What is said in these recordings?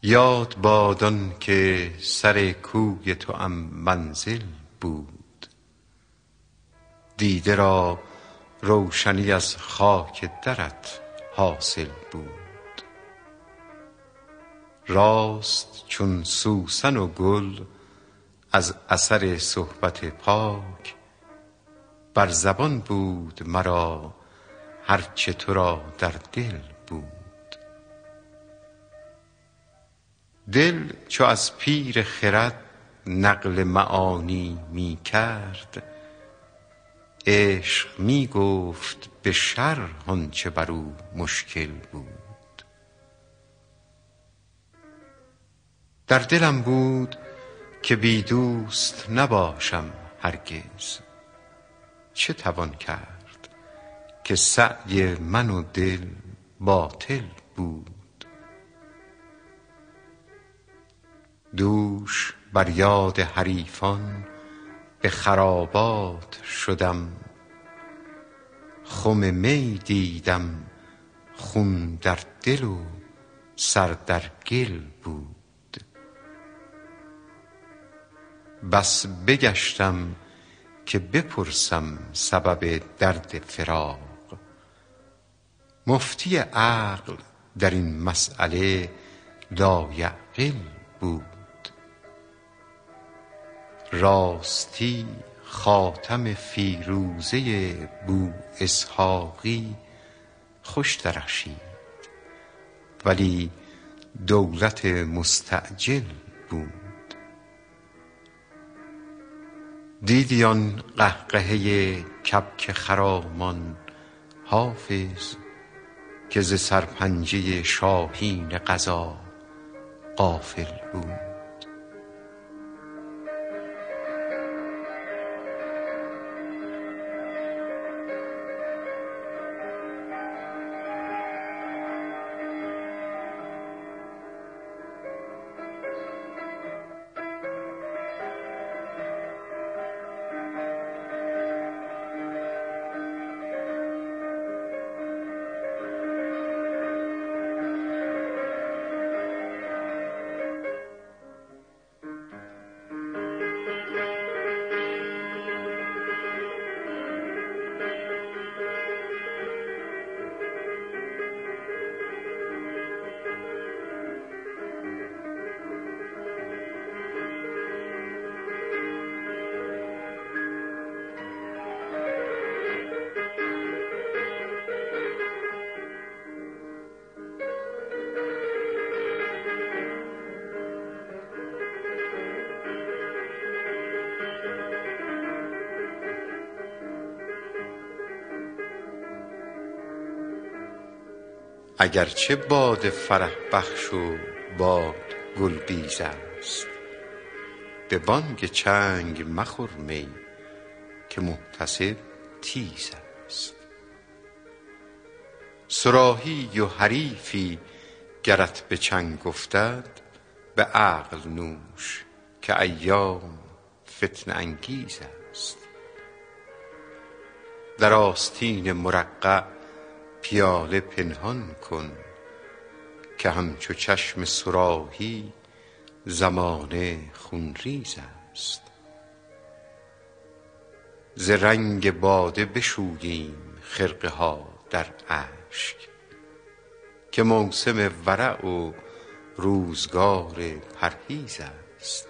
یاد باد آن که سر کوی توام منزل بود، دیده را روشنی از خاک درت حاصل بود. راست چون سوسن و گل از اثر صحبت پاک، بر زبان بود مرا هرچه تو را در دل بود. دل چو از پیر خرد نقل معانی می کرد، عشق می گفت به شرح آنچه بر او مشکل بود. در دلم بود که بی دوست نباشم هرگز، چه توان کرد که سعی من و دل باطل بود. دوش بر یاد حریفان به خرابات شدم، خم می دیدم خون در دل و سر در گل بود. بس بگشتم که بپرسم سبب درد فراق، مفتی عقل در این مسأله لایعقل بود. راستی خاتم فیروزه بواسحاقی خوش درخشید، ولی دولت مستعجل بود. دیدی آن قهقهه کبک خرامان حافظ، که ز سرپنجه شاهین قضا غافل بود. اگرچه باد فرح بخش و باد گلبیز است، به بانگ چنگ مخور می که محتسب تیز است. صراحی و حریفی گرت به چنگ افتد، به عقل نوش که ایام فتنه انگیز است. در آستین مرقع پیاله پنهان کن، که همچو چشم صراحی زمانه خونریز است. ز رنگ باده بشوییم خرقه ها در اشک، که موسم ورع و روزگار پرهیز است.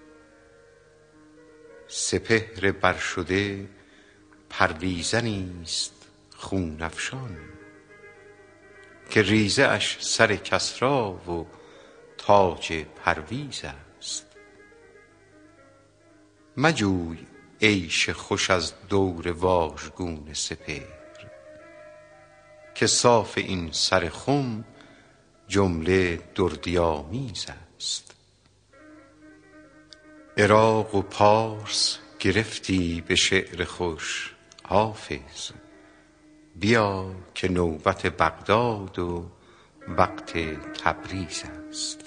سپهر برشده پرویزنی است خون افشان، که ریزه اش سر کسری و تاج پرویز است. مجوی عیش خوش از دور واژگون سپهر، که صاف این سر خم جمله دردی آمیز است. عراق و پارس گرفتی به شعر خوش حافظ، بیا که نوبت بغداد و وقت تبریز است.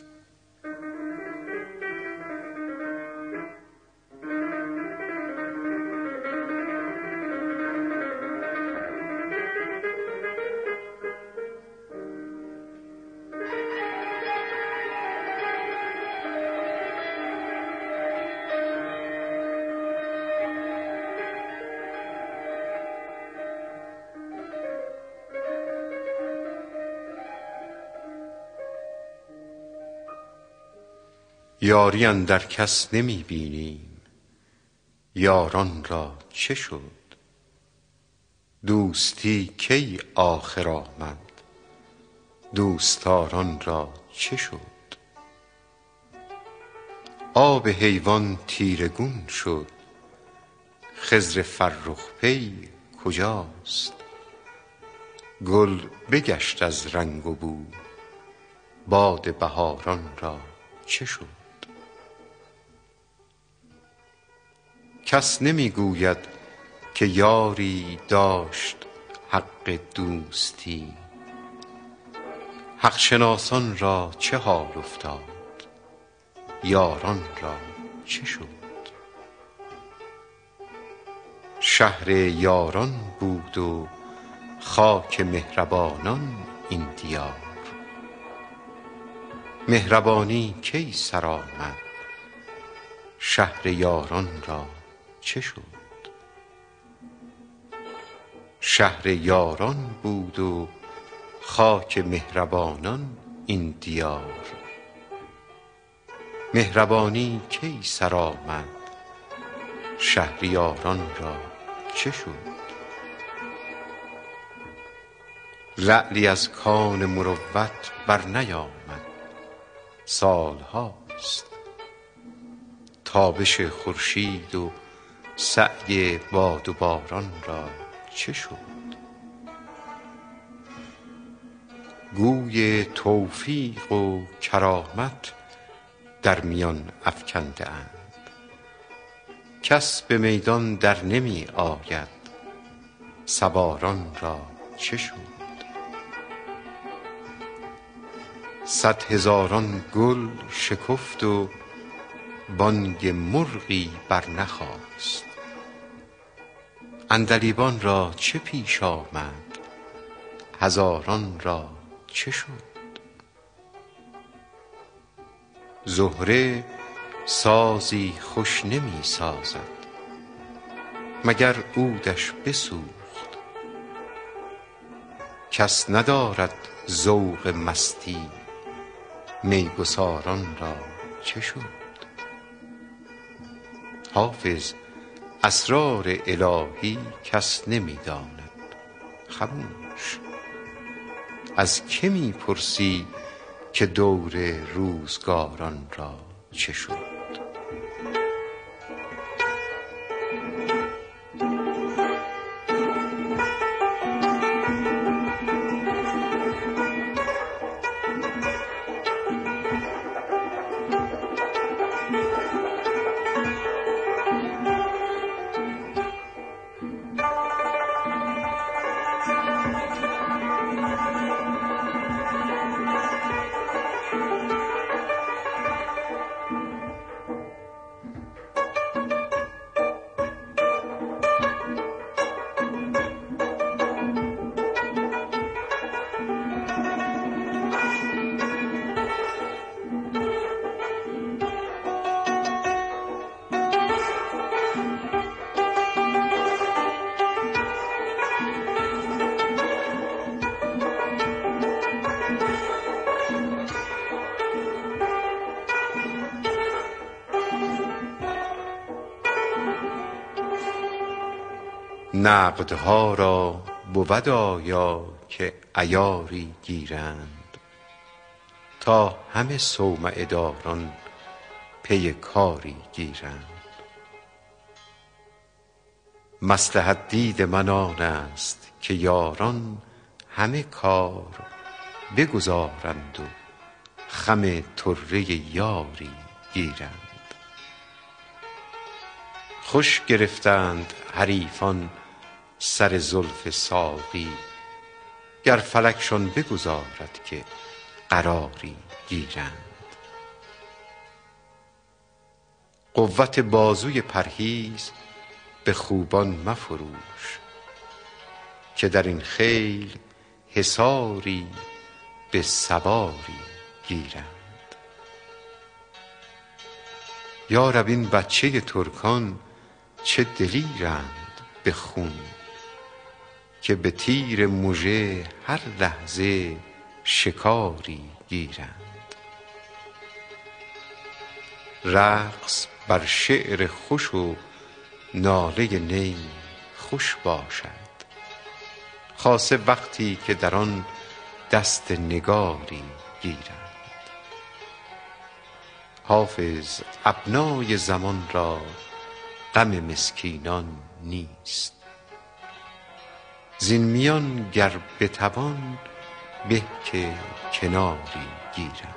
یاری اندر کس نمی بینیم، یاران را چه شد؟ دوستی کی آخر آمد، دوستداران را چه شد؟ آب حیوان تیره گون شد، خضر فرخ پی کجاست؟ گل بگشت از رنگ و بو، باد بهاران را چه شد؟ کس نمی گوید که یاری داشت حق دوستی، حق شناسان را چه حال افتاد، یاران را چه شد؟ شهر یاران بود و خاک مهربانان این دیار، مهربانی کی سر آمد، شهر یاران را چه شد؟ شهر یاران بود و خاک مهربانان این دیار، مهربانی کی سر آمد، شهریاران را چه شد؟ لعلی از کان مروت بر نیامد، سالهاست، تابش خورشید و سعی باد و باران را چه شد؟ گوی توفیق و کرامت در میان افکنده اند، کس به میدان در نمی آید، سواران را چه شد؟ صد هزاران گل شکفت و بانگ مرغی بر نخاست، عندلیبان را چه پیش آمد، هزاران را چه شد؟ زهره سازی خوش نمی سازد، مگر عودش بسوخت، کس ندارد ذوق مستی، میگساران را چه شد؟ حافظ اسرار الهی کس نمی داند، خموش، از که می پرسی که دور روزگاران را چه شد؟ نقدها را بود آیا که عیاری گیرند، تا همه صومعه داران پی کاری گیرند. مصلحت دید من آن است که یاران همه کار بگذارند و خم طره یاری گیرند. خوش گرفتند حریفان سر زلف ساقی، گر فلکشان بگذارد که قراری گیرند. قوت بازوی پرهیز به خوبان مفروش، که در این خیل حصاری به سواری گیرند. یا رب این بچه ترکان چه دلیرند به خون، که به تیر مژه هر لحظه شکاری گیرند. رقص بر شعر خوش و ناله نی خوش باشد، خاصه وقتی که در آن دست نگاری گیرند. حافظ ابنای زمان را غم مسکینان نیست، زین میان گر بتوان به که کناری گیرند.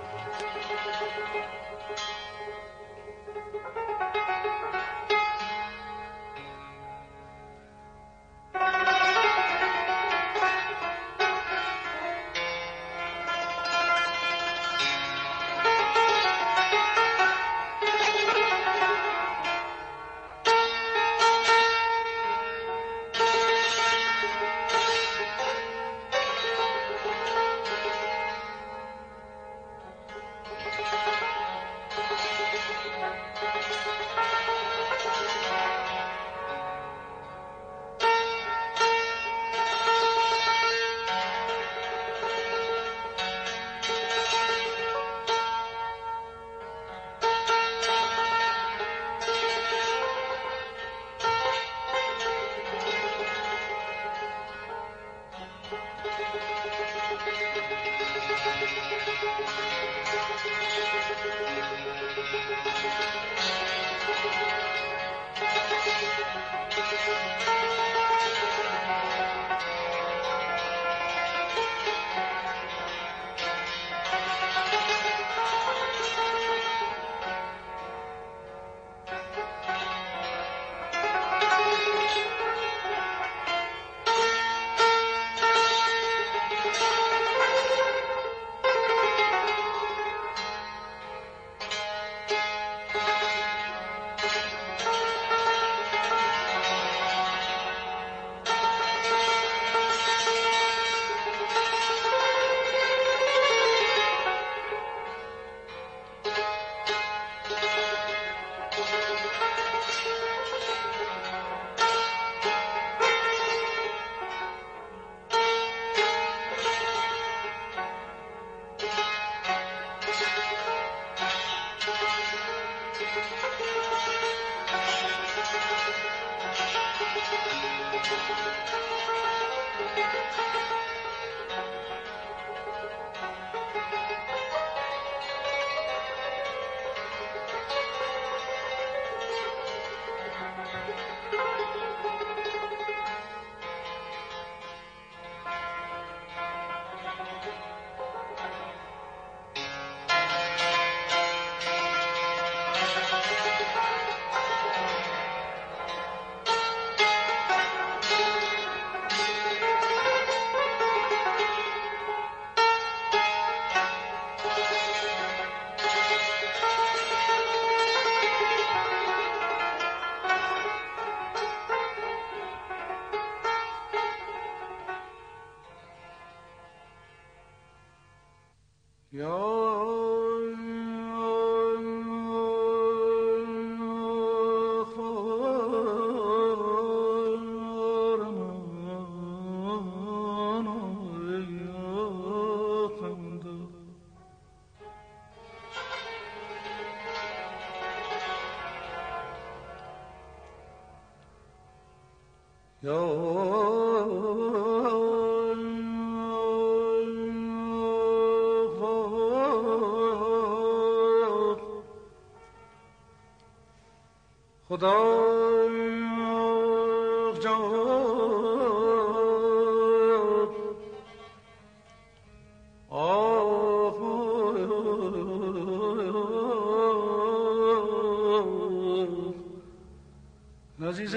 عزیز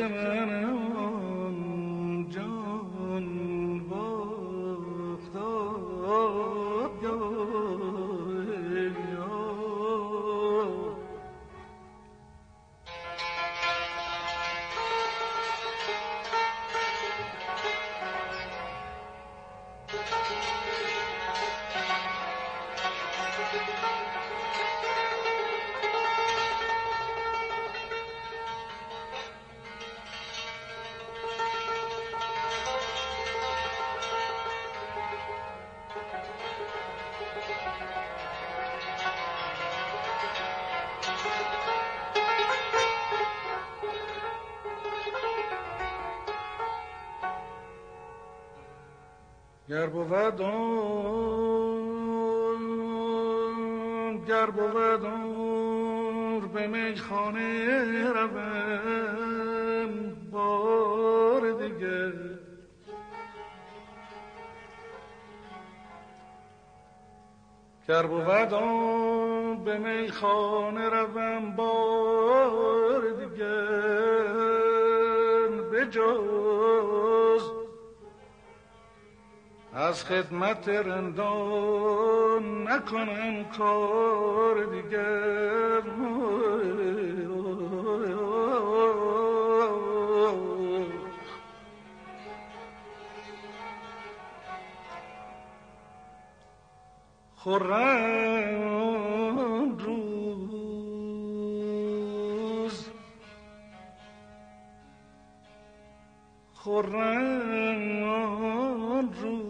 منم جان باختاب یا گر بود عمر به میخانه روم بار دیگر، گر بود عمر به میخانه روم بار دیگر، به جز از خدمت رندان نکنم کار دیگر. خرم روز، خرم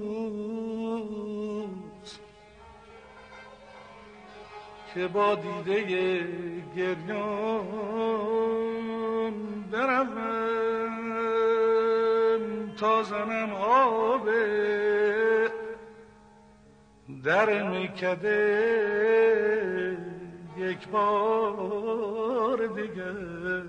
روز که با دیده گریان بروم تا زنم آب در میکده یک بار دیگر.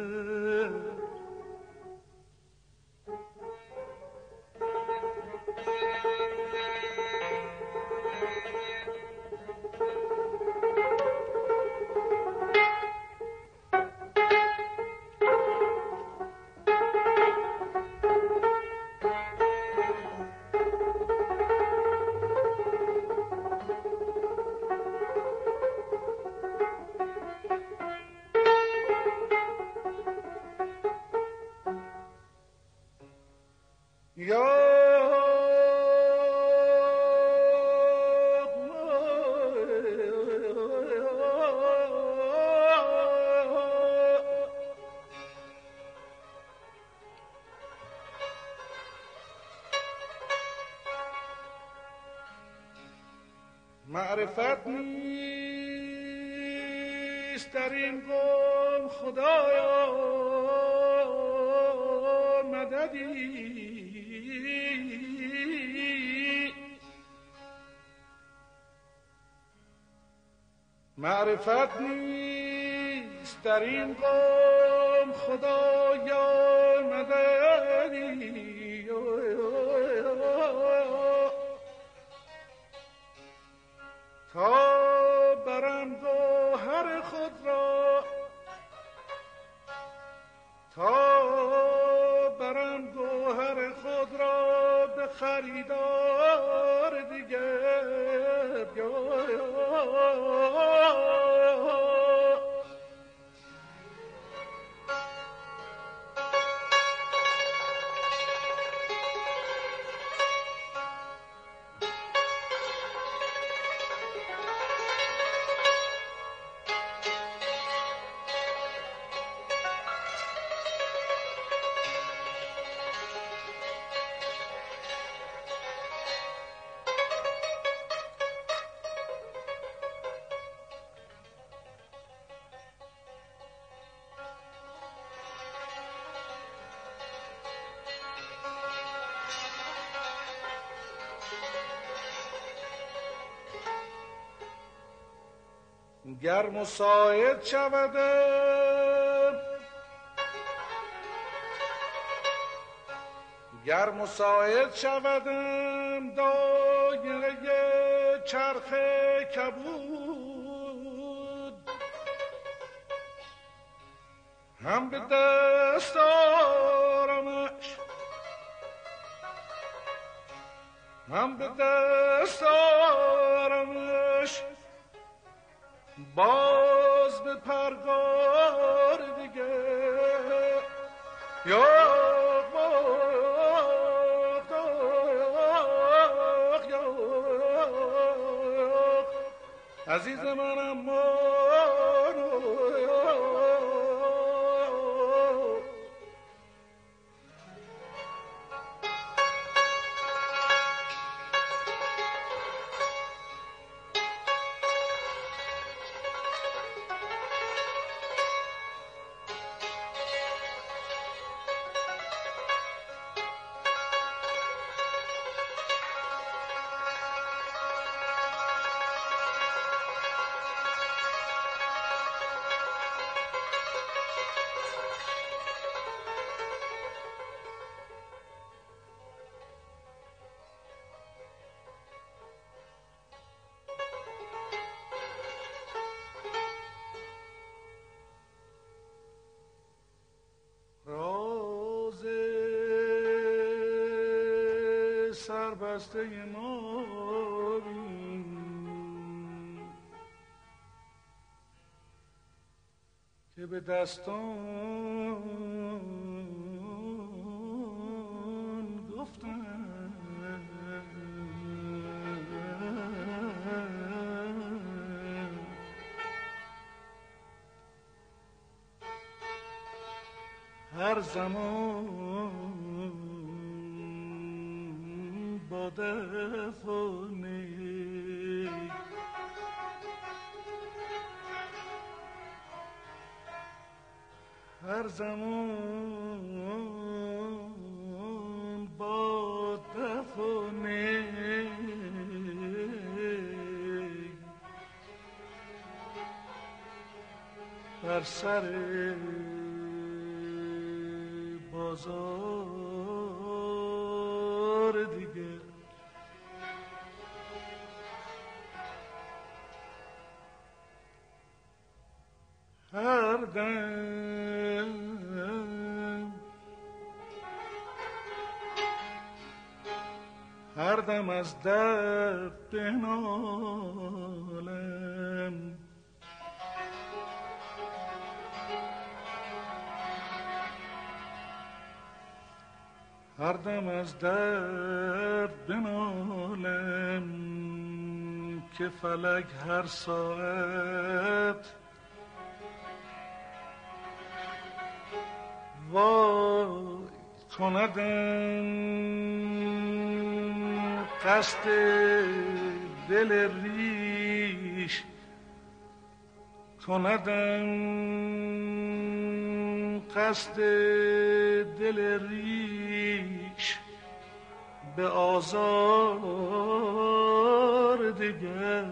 معرفت نیست در این قوم خدایا مددی، معرفت نیست در این قوم خدایا مددی، تا برم گوهر خود را، تا برم گوهر خود را به خریدار دیگر. گر مساعد شودم، گر مساعد شودم دایره چرخ کبود، هم به دست آرمش، هم به دست آرمش، باز به پرگار دیگه. عزیز منم سربسته ما بین که به دستان گفتن هر زمان با دف و نی هر زمان با دف و نی بر سر بازار دیگه هر دم از درد بنالم هر دم از درد بنالم که فلک هر ساعت وای کندم قصد دل ریش کندم قصد دل ریش به آزار دیگر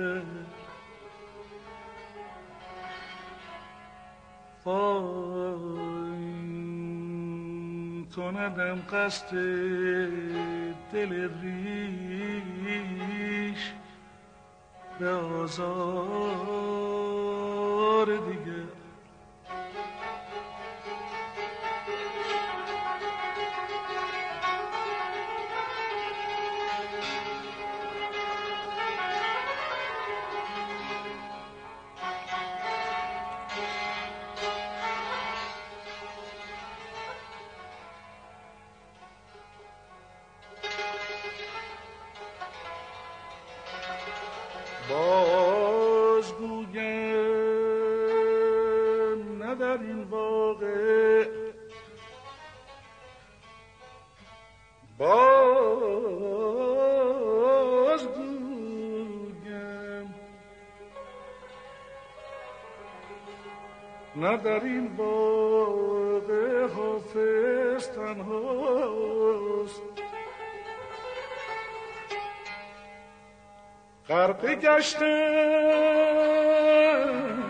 کندم قصد دل ریش به آزار دیگر باز گویم نه در این واقع باز گویم نه در این واقع حافظ تنهاست غرقه گشتم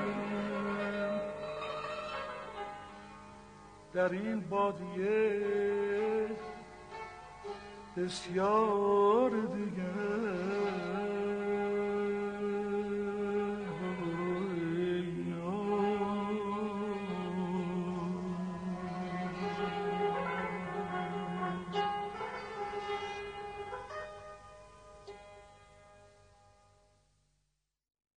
در این بادیه بسیار دیگر